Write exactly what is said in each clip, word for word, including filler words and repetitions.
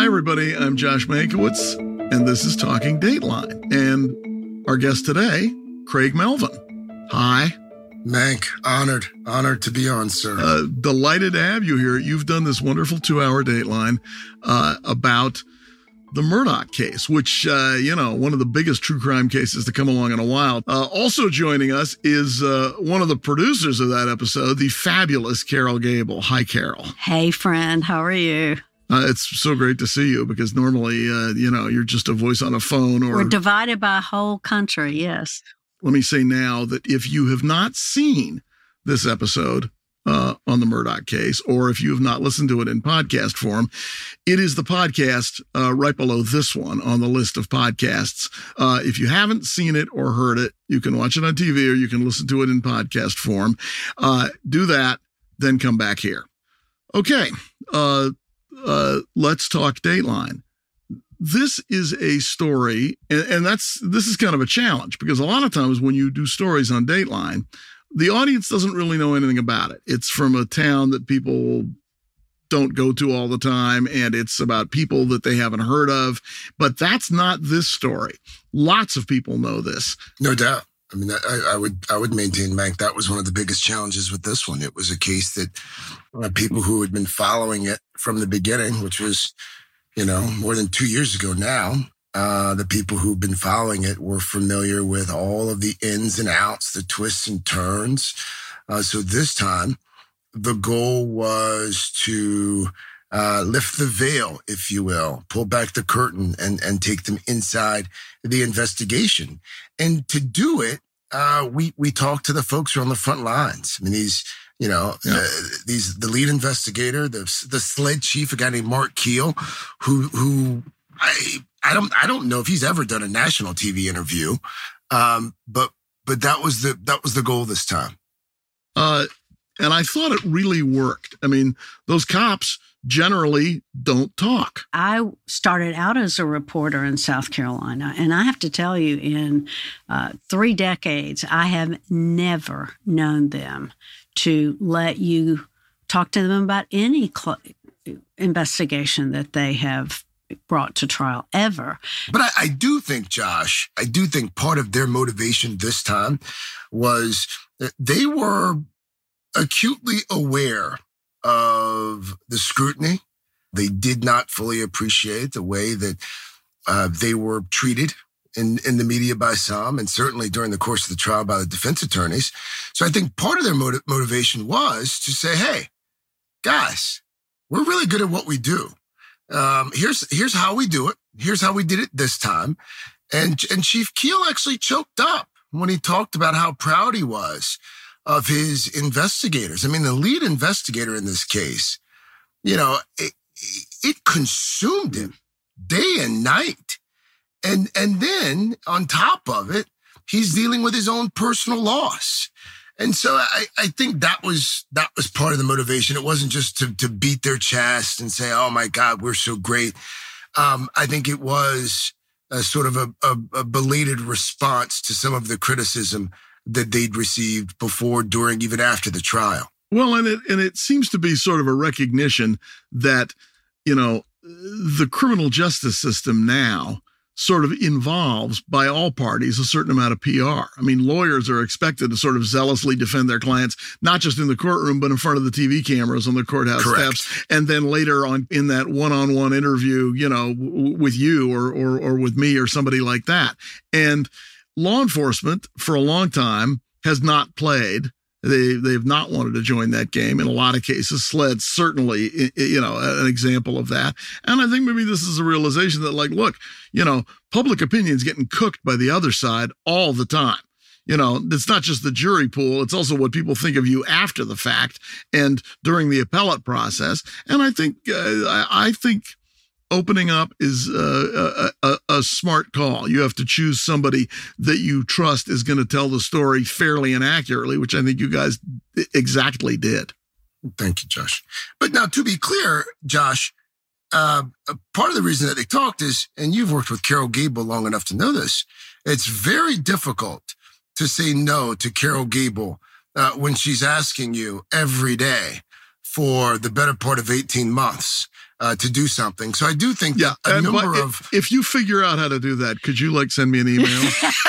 Hi, everybody. I'm Josh Mankiewicz, and this is Talking Dateline. And our guest today, Craig Melvin. Hi. Mank, honored, honored to be on, sir. Uh, delighted to have you here. You've done this wonderful two-hour Dateline uh, about the Murdaugh case, which, uh, you know, one of the biggest true crime cases to come along in a while. Uh, also joining us is uh, one of the producers of that episode, the fabulous Carol Gable. Hi, Carol. Hey, friend. How are you? Uh, it's so great to see you because normally, uh, you know, you're just a voice on a phone. Or We're divided by a whole country, yes. Let me say now that if you have not seen this episode uh, on the Murdaugh case, or if you have not listened to it in podcast form, it is the podcast uh, right below this one on the list of podcasts. Uh, if you haven't seen it or heard it, you can watch it on T V or you can listen to it in podcast form. Uh, do that, then come back here. Okay, uh, uh, let's talk Dateline. This is a story, and, and that's this is kind of a challenge because a lot of times when you do stories on Dateline, the audience doesn't really know anything about it. It's from a town that people don't go to all the time, and it's about people that they haven't heard of. But that's not this story. Lots of people know this. No doubt. I mean, I, I would I would maintain, Mank, that was one of the biggest challenges with this one. It was a case that uh, people who had been following it from the beginning, which was, you know, more than two years ago now, uh, the people who've been following it were familiar with all of the ins and outs, the twists and turns. Uh, so this time, the goal was to uh, lift the veil, if you will, pull back the curtain and, and take them inside the investigation. And to do it, uh, we, we talked to the folks who are on the front lines. I mean, these, you know, yeah. uh, these, the lead investigator, the, the sled chief, a guy named Mark Keel, who, who I, I don't, I don't know if he's ever done a national T V interview. Um, but, but that was the, that was the goal this time. Uh, and I thought it really worked. I mean, those cops generally don't talk. I started out as a reporter in South Carolina, and I have to tell you, in uh, three decades, I have never known them to let you talk to them about any cl- investigation that they have brought to trial ever. But I, I do think, Josh, I do think part of their motivation this time was that they were acutely aware of the scrutiny. They did not fully appreciate the way that uh, they were treated in, in the media by some, and certainly during the course of the trial by the defense attorneys. So I think part of their motiv- motivation was to say, hey, guys, we're really good at what we do. Um, here's here's how we do it. Here's how we did it this time. And, and Chief Keel actually choked up when he talked about how proud he was of his investigators. I mean, the lead investigator in this case, you know, it, it consumed him day and night. And, and then on top of it, he's dealing with his own personal loss. And so I, I think that was, that was part of the motivation. It wasn't just to, to beat their chest and say, oh my God, we're so great. Um, I think it was a sort of a, a, a belated response to some of the criticism that they'd received before, during, even after the trial. Well, and it and it seems to be sort of a recognition that, you know, the criminal justice system now sort of involves, by all parties, a certain amount of P R. I mean, lawyers are expected to sort of zealously defend their clients, not just in the courtroom, but in front of the T V cameras on the courthouse Correct. steps. And then later on in that one-on-one interview, you know, w- with you or, or, or with me or somebody like that. And law enforcement, for a long time, has not played. They they've not wanted to join that game in a lot of cases. SLED's certainly, you know, an example of that. And I think maybe this is a realization that, like, look, you know, public opinion's getting cooked by the other side all the time. You know, it's not just the jury pool. It's also what people think of you after the fact and during the appellate process. And I think uh, I, I think. Opening up is uh, a, a, a smart call. You have to choose somebody that you trust is going to tell the story fairly and accurately, which I think you guys exactly did. Thank you, Josh. But now, to be clear, Josh, uh, part of the reason that they talked is, and you've worked with Carol Gable long enough to know this, it's very difficult to say no to Carol Gable uh, when she's asking you every day for the better part of eighteen months uh, to do something. So I do think yeah, a and, number but of... If, if you figure out how to do that, could you like send me an email?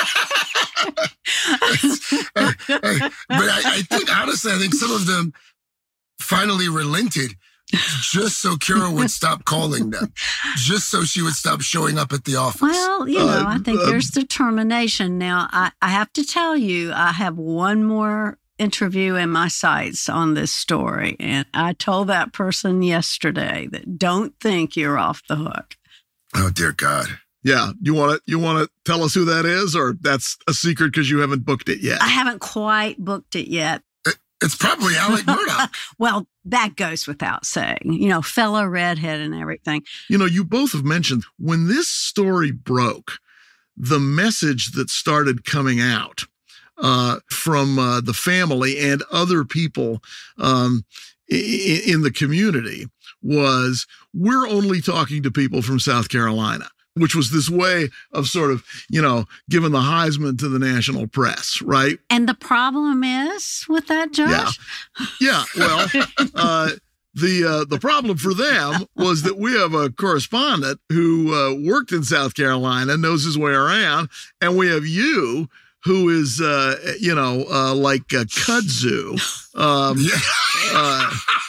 but I, I think, honestly, I think some of them finally relented just so Carol would stop calling them, just so she would stop showing up at the office. Well, you know, Uh, I think uh, there's determination. Now, I, I have to tell you, I have one more interview in my sights on this story. And I told that person yesterday that don't think you're off the hook. Oh, dear God. Yeah, you want to you want to tell us who that is, or that's a secret because you haven't booked it yet? I haven't quite booked it yet. It's probably Alec Murdaugh. Well, that goes without saying, you know, fellow redhead and everything. You know, you both have mentioned when this story broke, the message that started coming out uh, from uh, the family and other people um, in, in the community was, we're only talking to people from South Carolina, which was this way of sort of, you know, giving the Heisman to the national press, right? And the problem is with that, Josh? Yeah. Yeah. Well, uh, the uh, the problem for them was that we have a correspondent who uh, worked in South Carolina, knows his way around, and we have you, who is, uh, you know, uh, like a kudzu. Um, Yeah. uh,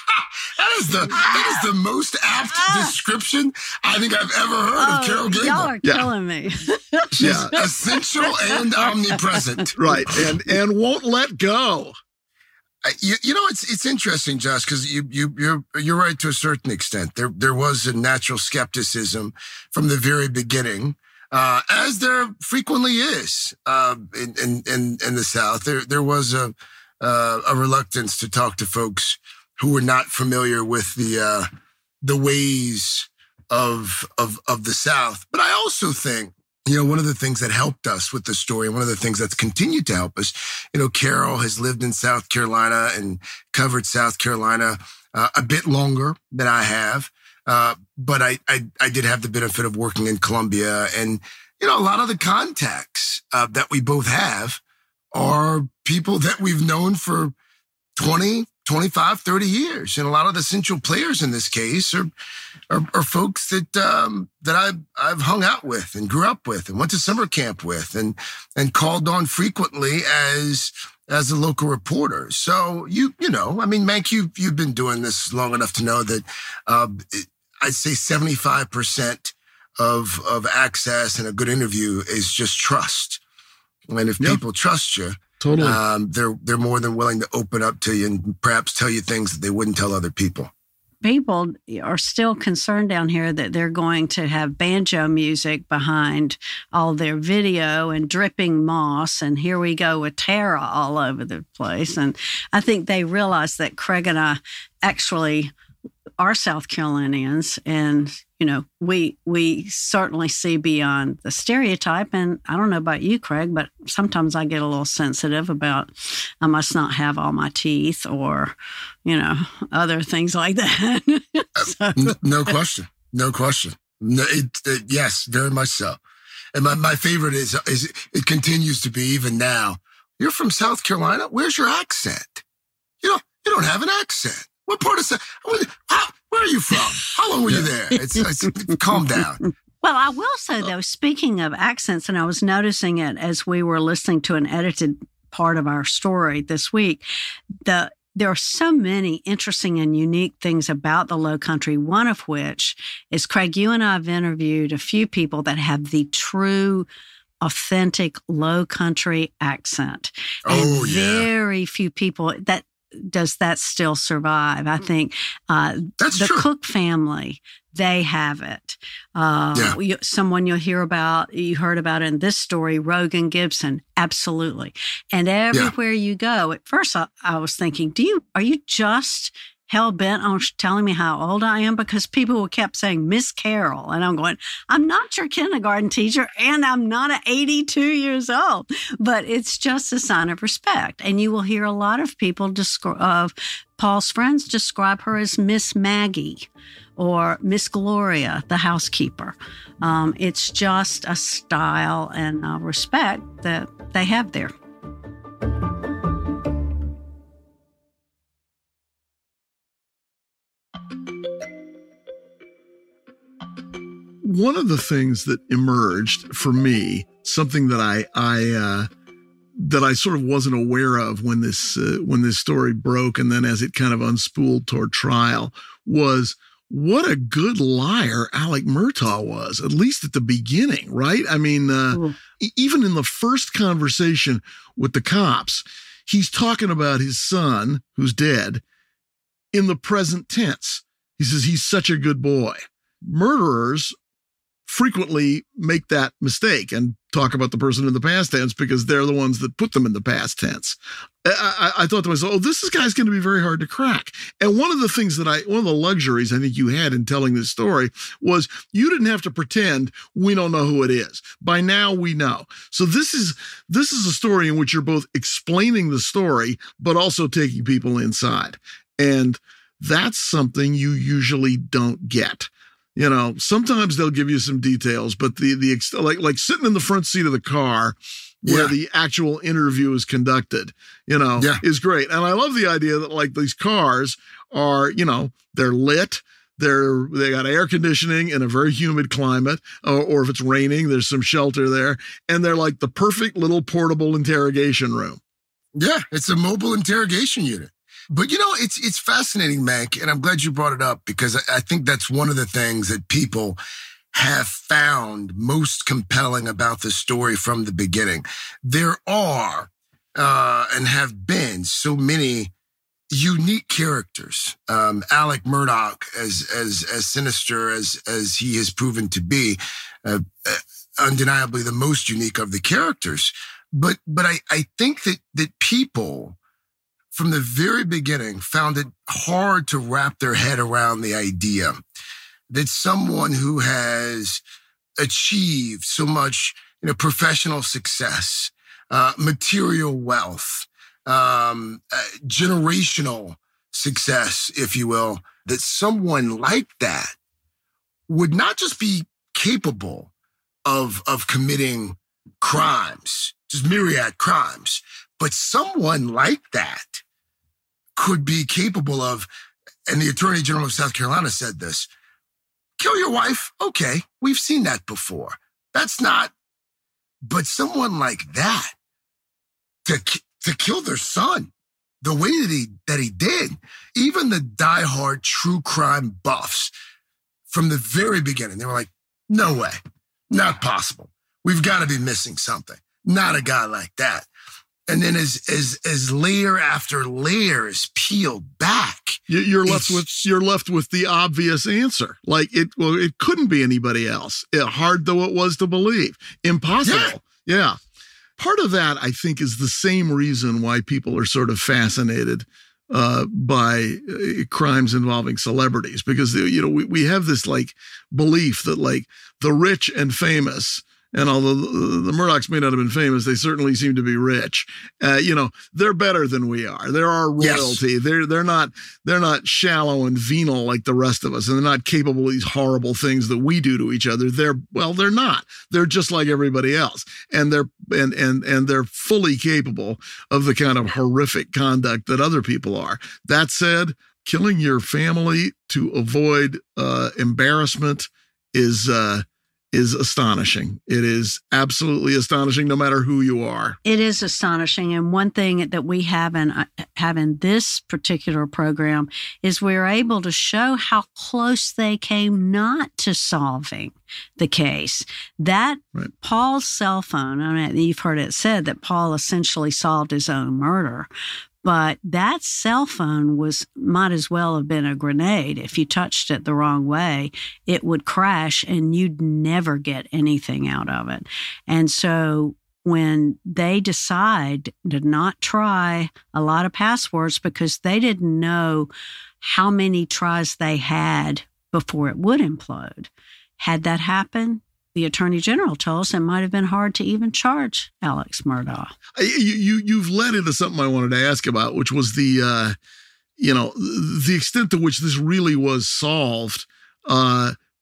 That is the that is the most apt description I think I've ever heard Oh, of Carol Gable. y'all are Yeah. killing me. She's Yeah. essential and omnipresent. right. And and won't let go. Uh, You, you know, it's it's interesting, Josh, because you you you're you're right to a certain extent. There there was a natural skepticism from the very beginning, uh, as there frequently is uh, in, in in in the South. There there was a uh, a reluctance to talk to folks who were not familiar with the uh, the ways of of of the South. But I also think, you know, one of the things that helped us with the story, and one of the things that's continued to help us, you know, Carol has lived in South Carolina and covered South Carolina uh, a bit longer than I have. Uh, but I, I I did have the benefit of working in Columbia, and you know, a lot of the contacts uh, that we both have are people that we've known for twenty, twenty-five, thirty years. And a lot of the central players in this case are are, are folks that um, that I've, I've hung out with and grew up with and went to summer camp with and and called on frequently as as a local reporter. So, you you know, I mean, Mank, you, you've been doing this long enough to know that uh, I'd say seventy-five percent of, of access and a good interview is just trust. And if Yep. people trust you, Totally. Um, they're they're more than willing to open up to you and perhaps tell you things that they wouldn't tell other people. People are still concerned down here that they're going to have banjo music behind all their video and dripping moss. And here we go with Tara all over the place. And I think they realize that Craig and I actually are South Carolinians, and you know, we we certainly see beyond the stereotype. And I don't know about you, Craig, but sometimes I get a little sensitive about I must not have all my teeth, or you know, other things like that. So. N- no question, no question. No, it, it, yes, very much so. And my, my favorite is is it continues to be even now. You're from South Carolina. Where's your accent? You know, you don't have an accent. What part of South? How, where are you from? How long were you there? It's, it's calm down. Well, I will say, though, speaking of accents, and I was noticing it as we were listening to an edited part of our story this week, the there are so many interesting and unique things about the Low Country, one of which is, Craig, you and I have interviewed a few people that have the true authentic Low Country accent. And Oh, yeah. very few people that does that still survive. I think uh, That's the true. Cook family, they have it. Uh, Yeah. you, someone you'll hear about, you heard about in this story, Rogan Gibson, absolutely. And everywhere you go, at first I, I was thinking, do you are you just hell bent on sh- telling me how old I am? Because people kept saying Miss Carol, and I'm going, I'm not your kindergarten teacher, and I'm not at eighty-two years old. But it's just a sign of respect. And you will hear a lot of people describe of Paul's friends describe her as Miss Maggie or Miss Gloria, the housekeeper. Um, it's just a style and a respect that they have there. one of the things that emerged for me, something that I I uh, that I sort of wasn't aware of when this uh, when this story broke, and then as it kind of unspooled toward trial, was what a good liar Alec Murtaugh was, at least at the beginning, right? I mean, uh, even in the first conversation with the cops, he's talking about his son, who's dead, in the present tense. He says he's such a good boy. Murderers frequently make that mistake and talk about the person in the past tense because they're the ones that put them in the past tense. I, I, I thought to myself, oh, this guy's going to be very hard to crack. And one of the things that I, one of the luxuries I think you had in telling this story was you didn't have to pretend we don't know who it is. By now we know. So this is, this is a story in which you're both explaining the story, but also taking people inside. And that's something you usually don't get. You know, sometimes they'll give you some details, but the, the, like, like sitting in the front seat of the car where yeah. the actual interview is conducted, you know, yeah. is great. And I love the idea that like these cars are, you know, they're lit. They're, they got air conditioning in a very humid climate, or, or if it's raining, there's some shelter there. And they're like the perfect little portable interrogation room. Yeah. It's a mobile interrogation unit. But, you know, it's it's fascinating, Mank, and I'm glad you brought it up because I, I think that's one of the things that people have found most compelling about the story from the beginning. There are uh, and have been so many unique characters. Um, Alec Murdaugh, as as as sinister as as he has proven to be, uh, uh, undeniably the most unique of the characters. But but I, I think that that people from the very beginning found it hard to wrap their head around the idea that someone who has achieved so much, you know, professional success, uh, material wealth, um, uh, generational success, if you will, that someone like that would not just be capable of, of committing crimes, just myriad crimes, but someone like that could be capable of, and the Attorney General of South Carolina said this, kill your wife? Okay, we've seen that before. That's not, but someone like that, to to kill their son, the way that he, that he did, even the diehard true crime buffs from the very beginning, they were like, no way, not possible. We've got to be missing something. Not a guy like that. And then as as as layer after layer is peeled back, you're left with you're left with the obvious answer. Like it, well, it couldn't be anybody else. It, hard though it was to believe, impossible. Yeah. yeah, part of that I think is the same reason why people are sort of fascinated uh, by uh, crimes involving celebrities, because you know we we have this like belief that like the rich and famous. And although the Murdaughs may not have been famous, they certainly seem to be rich. Uh, you know, they're better than we are. They're our royalty. Yes. They're they're not they're not shallow and venal like the rest of us, and they're not capable of these horrible things that we do to each other. They're well, they're not. They're just like everybody else, and they're and and and they're fully capable of the kind of horrific conduct that other people are. That said, killing your family to avoid uh, embarrassment is. Uh, is astonishing. It is absolutely astonishing, no matter who you are. It is astonishing. And one thing that we have in, uh, have in this particular program is we're able to show how close they came not to solving the case. That right. Paul's cell phone, I mean, you've heard it said that Paul essentially solved his own murder. But that cell phone was might as well have been a grenade. If you touched it the wrong way, it would crash and you'd never get anything out of it. And so when they decide to not try a lot of passwords because they didn't know how many tries they had before it would implode, had that happen, the Attorney General told us it might have been hard to even charge Alex Murdaugh. You, you, you've led into something I wanted to ask about, which was the, uh, you know, the extent to which this really was solved uh,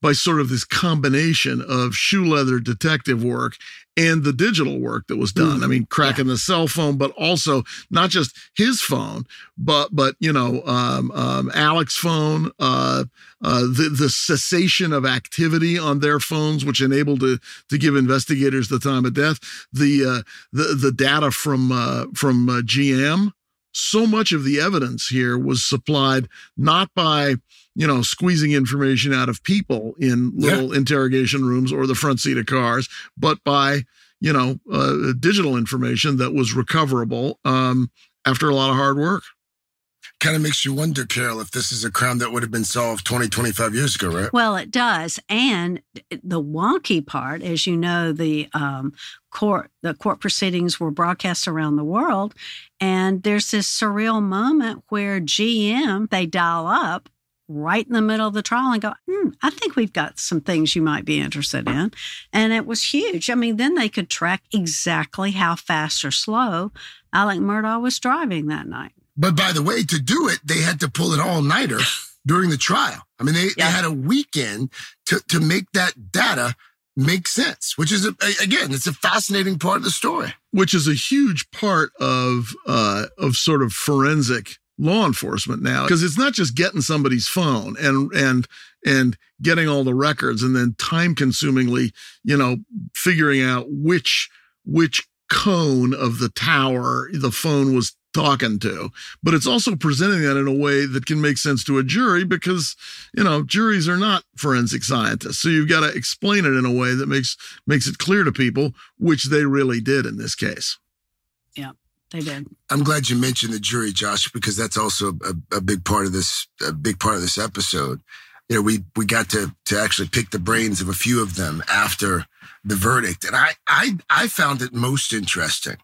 by sort of this combination of shoe leather detective work and the digital work that was done. Mm. I mean, cracking yeah. the cell phone, but also not just his phone, but, but you know, um, um, Alec's phone, uh, uh, the, the cessation of activity on their phones, which enabled to, to give investigators the time of death, the, uh, the, the data from, uh, from uh, G M. So much of the evidence here was supplied not by, you know, squeezing information out of people in little yeah. interrogation rooms or the front seat of cars, but by, you know, uh, digital information that was recoverable um, after a lot of hard work. Kind of makes you wonder, Carol, if this is a crime that would have been solved twenty, twenty-five years ago, right? Well, it does. And the wonky part, as you know, the um, court the court proceedings were broadcast around the world. And there's this surreal moment where G M, they dial up right in the middle of the trial and go, hmm, I think we've got some things you might be interested in. And it was huge. I mean, then they could track exactly how fast or slow Alec Murdaugh was driving that night. But by the way, to do it, they had to pull an all-nighter during the trial. I mean, they, yeah. they had a weekend to, to make that data make sense, which is, a, again, it's a fascinating part of the story. Which is a huge part of uh, of sort of forensic law enforcement now, because it's not just getting somebody's phone and and and getting all the records and then time-consumingly, you know, figuring out which which cone of the tower the phone was talking to, but it's also presenting that in a way that can make sense to a jury because, you know, juries are not forensic scientists. So you've got to explain it in a way that makes makes it clear to people, which they really did in this case. Yeah, they did. I'm glad you mentioned the jury, Josh, because that's also a, a big part of this, a big part of this episode. You know, we we got to to actually pick the brains of a few of them after the verdict. And I I I found it most interesting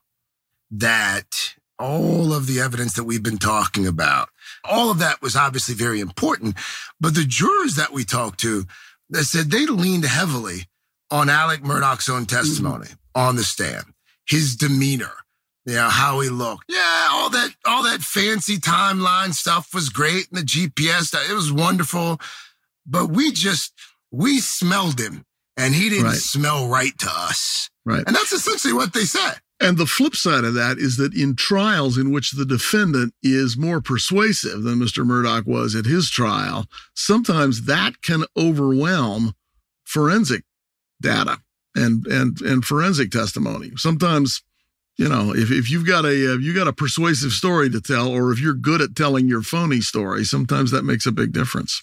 that all of the evidence that we've been talking about, all of that was obviously very important. But the jurors that we talked to, they said they leaned heavily on Alec Murdaugh's own testimony mm-hmm. on the stand, his demeanor, you know, how he looked. Yeah, all that, all that fancy timeline stuff was great. And the G P S, it was wonderful. But we just, we smelled him and he didn't right. smell right to us. Right. And that's essentially what they said. And the flip side of that is that in trials in which the defendant is more persuasive than Mister Murdaugh was at his trial, sometimes that can overwhelm forensic data and and and forensic testimony. Sometimes, you know, if, if you've got a if you got a persuasive story to tell, or if you're good at telling your phony story, sometimes that makes a big difference.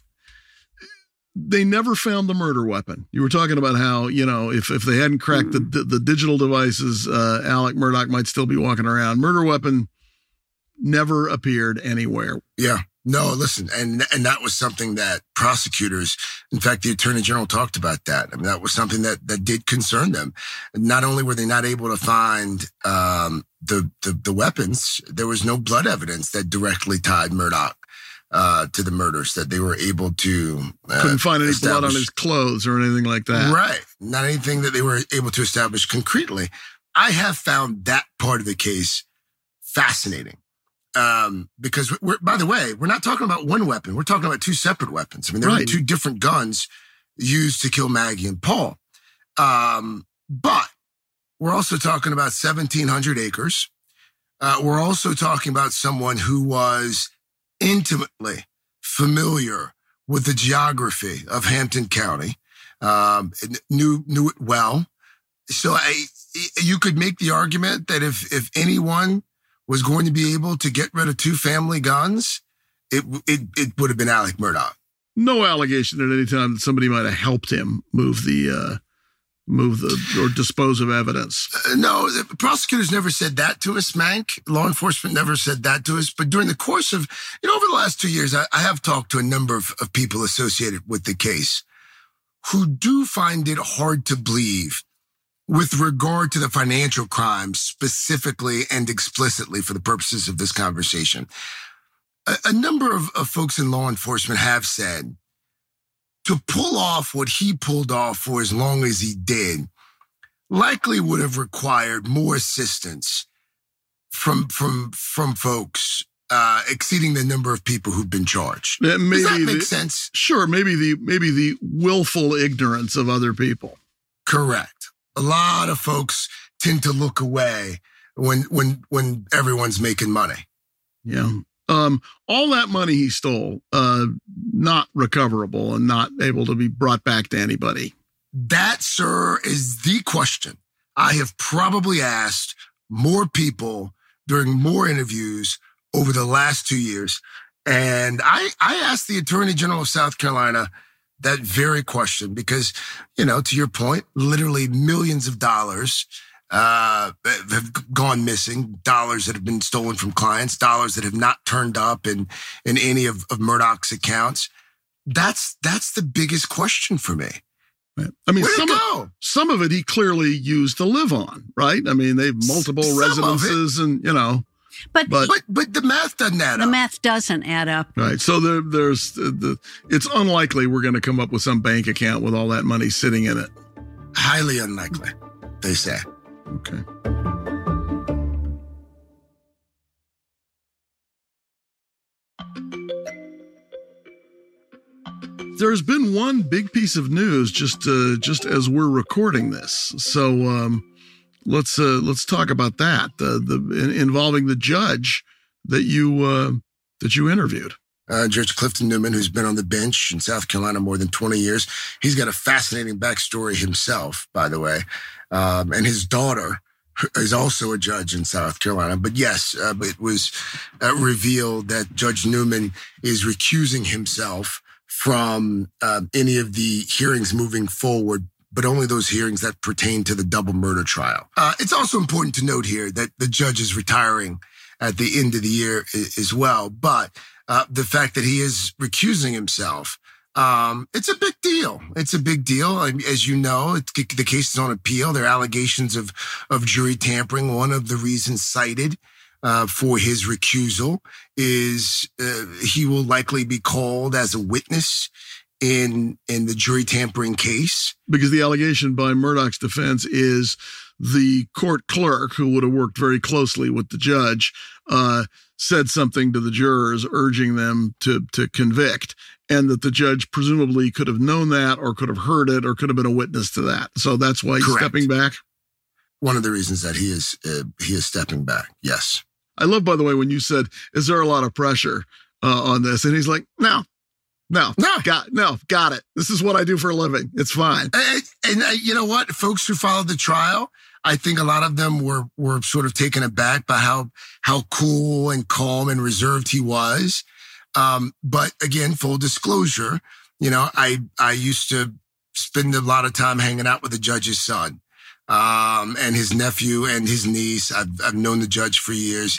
They never found the murder weapon. You were talking about how, you know, if, if they hadn't cracked mm. the, the digital devices, uh, Alec Murdaugh might still be walking around. Murder weapon never appeared anywhere. Yeah. No, listen, and and that was something that prosecutors, in fact, the Attorney General talked about that. I mean, that was something that that did concern them. Not only were they not able to find um, the, the the weapons, there was no blood evidence that directly tied Murdaugh Uh, to the murders, that they were able to uh, couldn't find any blood on his clothes or anything like that. Right. Not anything that they were able to establish concretely. I have found that part of the case fascinating. Um, because we're, by the way, we're not talking about one weapon. We're talking about two separate weapons. I mean, there right. were two different guns used to kill Maggie and Paul. Um, but we're also talking about seventeen hundred acres. Uh, we're also talking about someone who was intimately familiar with the geography of Hampton County, um, knew knew it well. So I, you could make the argument that if if anyone was going to be able to get rid of two family guns, it it it would have been Alec Murdaugh. No allegation at any time that somebody might have helped him move the uh, move the or dispose of evidence. Uh, no, the prosecutors never said that to us, Mank. Law enforcement never said that to us. But during the course of, you know, over the last two years, I, I have talked to a number of, of people associated with the case who do find it hard to believe with regard to the financial crimes specifically and explicitly for the purposes of this conversation. A, a number of, of folks in law enforcement have said to pull off what he pulled off for as long as he did likely would have required more assistance from, from, from folks uh, exceeding the number of people who've been charged. Yeah, maybe Does that make the, sense? Sure. Maybe the maybe the willful ignorance of other people. Correct. A lot of folks tend to look away when when when everyone's making money. Yeah. Um, all that money he stole, uh, not recoverable and not able to be brought back to anybody. That, sir, is the question I have probably asked more people during more interviews over the last two years. And I, I asked the Attorney General of South Carolina that very question because, you know, to your point, literally millions of dollars uh, have gone missing, dollars that have been stolen from clients, dollars that have not turned up in, in any of, of Murdoch's accounts. That's, that's the biggest question for me. Right. I mean, Where'd some it of, go? some of it he clearly used to live on, right? I mean, they've multiple Some residences and, you know. But, But, But but the math doesn't add the up. math doesn't add up. right. So there, there's the, the, it's unlikely we're going to come up with some bank account with all that money sitting in it. Highly unlikely, they say. Okay. There's been one big piece of news just uh, just as we're recording this. So um, let's uh, let's talk about that. Uh, the involving the judge that you uh, that you interviewed. Uh, Judge Clifton Newman, who's been on the bench in South Carolina more than twenty years. He's got a fascinating backstory himself, by the way. Um, and his daughter is also a judge in South Carolina. But yes, uh, it was uh, revealed that Judge Newman is recusing himself from uh, any of the hearings moving forward, but only those hearings that pertain to the double murder trial. Uh, it's also important to note here that the judge is retiring at the end of the year as well. But uh, the fact that he is recusing himself, um, it's a big deal. It's a big deal. As you know, it's, the case is on appeal. There are allegations of, of jury tampering. One of the reasons cited Uh, for his recusal is uh, he will likely be called as a witness in in the jury tampering case. Because the allegation by Murdoch's defense is the court clerk, who would have worked very closely with the judge, uh, said something to the jurors urging them to to convict, and that the judge presumably could have known that or could have heard it or could have been a witness to that. So that's why he's Correct. stepping back. One of the reasons that he is uh, he is stepping back. Yes. I love, by the way, when you said, is there a lot of pressure uh, on this? And he's like, no, no, No. got, no, got it. This is what I do for a living. It's fine. And, and uh, you know what? Folks who followed the trial, I think a lot of them were were sort of taken aback by how how cool and calm and reserved he was. Um, but again, full disclosure, you know, I I used to spend a lot of time hanging out with the judge's son. Um, and his nephew and his niece. I've, I've known the judge for years.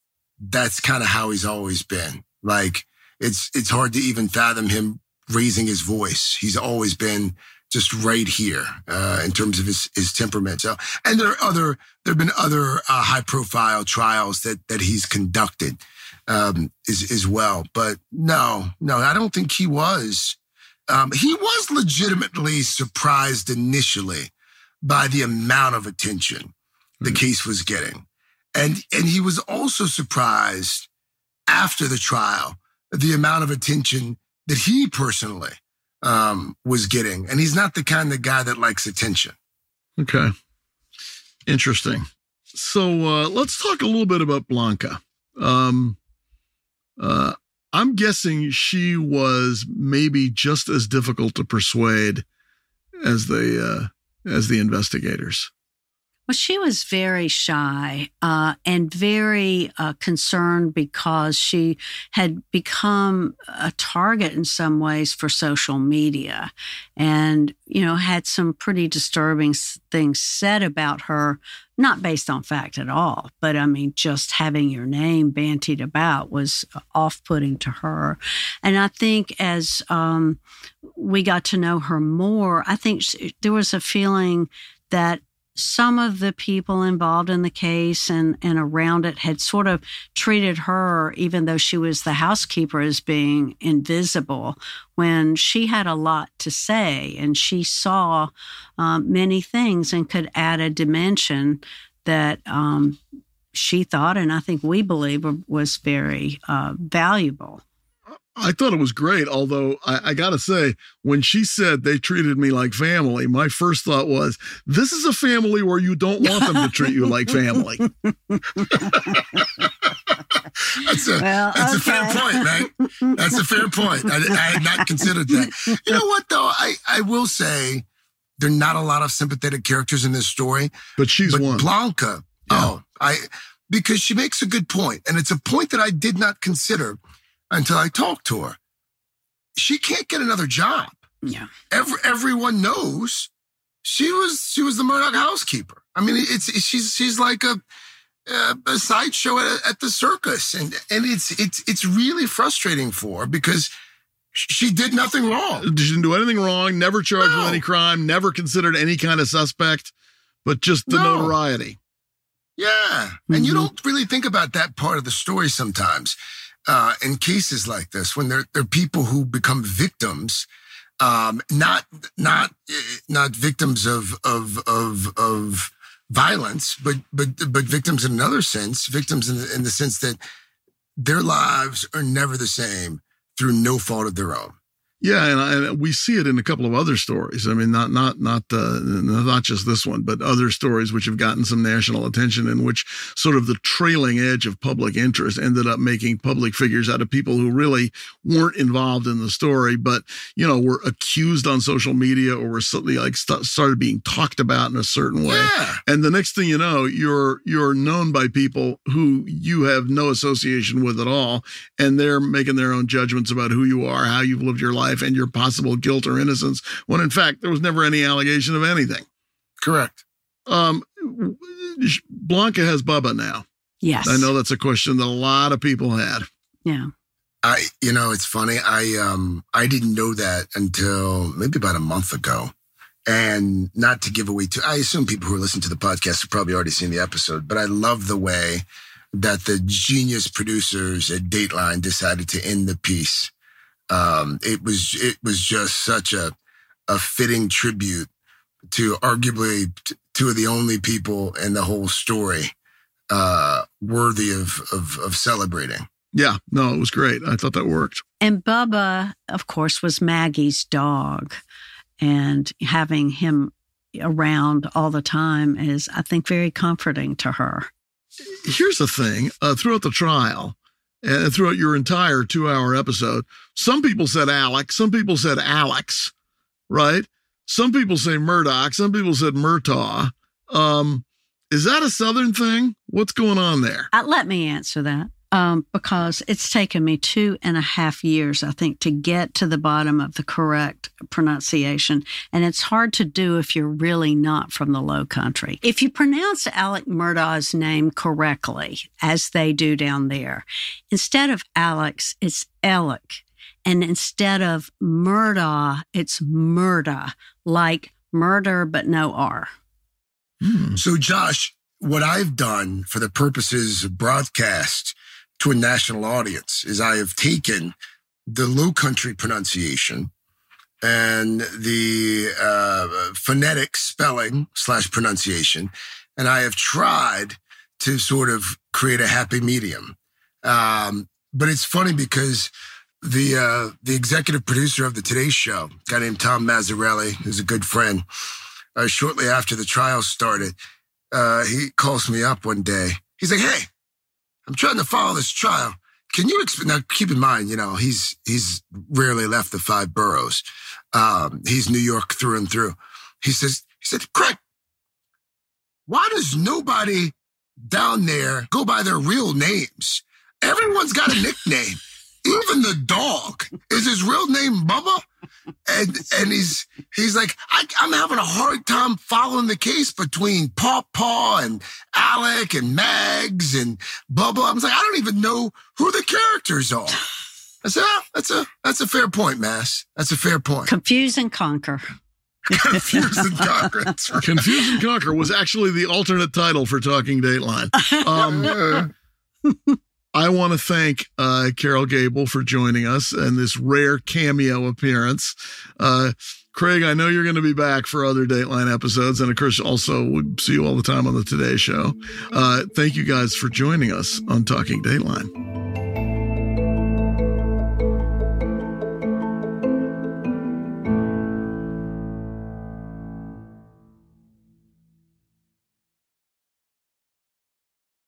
That's kind of how he's always been. Like, it's, it's hard to even fathom him raising his voice. He's always been just right here, uh, in terms of his, his temperament. So, and there are other, there have been other, uh, high profile trials that, that he's conducted, um, as, as well. But no, no, I don't think he was, um, he was legitimately surprised initially by the amount of attention the case was getting. And and he was also surprised after the trial, the amount of attention that he personally um, was getting. And he's not the kind of guy that likes attention. Okay. Interesting. So uh, let's talk a little bit about Blanca. Um, uh, I'm guessing she was maybe just as difficult to persuade as the uh, as the investigators. Well, she was very shy uh, and very uh, concerned because she had become a target in some ways for social media and, you know, had some pretty disturbing things said about her, not based on fact at all. But I mean, just having your name bantied about was off-putting to her. And I think as um, we got to know her more, I think she, there was a feeling that some of the people involved in the case and, and around it had sort of treated her, even though she was the housekeeper, as being invisible when she had a lot to say and she saw um, many things and could add a dimension that um, she thought, and I think we believe, was very uh, valuable. I thought it was great, although I, I got to say, when she said they treated me like family, my first thought was, this is a family where you don't want them to treat you like family. That's a, well, that's okay. a fair point, right? That's a fair point. I, I had not considered that. You know what, though? I, I will say there are not a lot of sympathetic characters in this story. But she's but one. Blanca, yeah. oh, I because she makes a good point, and it's a point that I did not consider until I talked to her. She can't get another job. Yeah. Every, everyone knows she was she was the Murdaugh housekeeper. I mean, it's, it's she's she's like a a, a sideshow at, at the circus, and and it's it's it's really frustrating for her because she did nothing wrong. She didn't do anything wrong. Never charged no. with any crime. Never considered any kind of suspect, but just the no. notoriety. Yeah, mm-hmm. and you don't really think about that part of the story sometimes. Uh, in cases like this, when there, there are people who become victims, um, not not not victims of of of of violence, but but but victims in another sense, victims in the, in the sense that their lives are never the same through no fault of their own. Yeah, and, I, and we see it in a couple of other stories. I mean, not not not uh, not just this one, but other stories which have gotten some national attention, in which sort of the trailing edge of public interest ended up making public figures out of people who really weren't involved in the story, but you know were accused on social media or were suddenly like st- started being talked about in a certain way. Yeah. And the next thing you know, you're you're known by people who you have no association with at all, and they're making their own judgments about who you are, how you've lived your life, and your possible guilt or innocence, when in fact there was never any allegation of anything. Correct. Um, Blanca has Bubba now. Yes. I know that's a question that a lot of people had. Yeah. I, you know, it's funny. I, um, I didn't know that until maybe about a month ago. And not to give away too, I assume people who listen to the podcast have probably already seen the episode, but I love the way that the genius producers at Dateline decided to end the piece. Um, it was it was just such a a fitting tribute to arguably t- two of the only people in the whole story uh, worthy of, of of celebrating. Yeah, no, it was great. I thought that worked. And Bubba, of course, was Maggie's dog, and having him around all the time is, I think, very comforting to her. Here's the thing: uh, throughout the trial. And throughout your entire two-hour episode, some people said Alex, some people said Alex, right? Some people say Murdaugh, some people said Murtaugh. Um, is that a Southern thing? What's going on there? Uh, let me answer that. Um, because it's taken me two and a half years, I think, to get to the bottom of the correct pronunciation. And it's hard to do if you're really not from the Low Country. If you pronounce Alec Murdaugh's name correctly, as they do down there, instead of Alex, it's Alec. And instead of Murdaugh, it's Murdaugh, like murder, but no R. Hmm. So, Josh, what I've done for the purposes of broadcast to a national audience is I have taken the Low Country pronunciation and the uh, phonetic spelling slash pronunciation, and I have tried to sort of create a happy medium. Um, but it's funny because the uh, the executive producer of the Today Show, a guy named Tom Mazzarelli, who's a good friend, uh, shortly after the trial started, uh, he calls me up one day. He's like, "Hey, I'm trying to follow this trial. Can you exp-" now keep in mind, you know, he's he's rarely left the five boroughs. Um, he's New York through and through. He says, he said, "Craig, why does nobody down there go by their real names? Everyone's got a nickname. Even the dog. Is his real name Bubba?" And and he's he's like, I, I'm having a hard time following the case between Paw Paw and Alec and Mags and Bubba. I was like, I don't even know who the characters are. I said, oh, that's a that's a fair point, Mass. That's a fair point. Confuse and conquer. Confuse and conquer. That's right. Confuse and Conquer was actually the alternate title for Talking Dateline. Um, I want to thank uh, Carol Gable for joining us and this rare cameo appearance. Uh, Craig, I know you're going to be back for other Dateline episodes. And of course, also we see you all the time on the Today Show. Uh, thank you guys for joining us on Talking Dateline.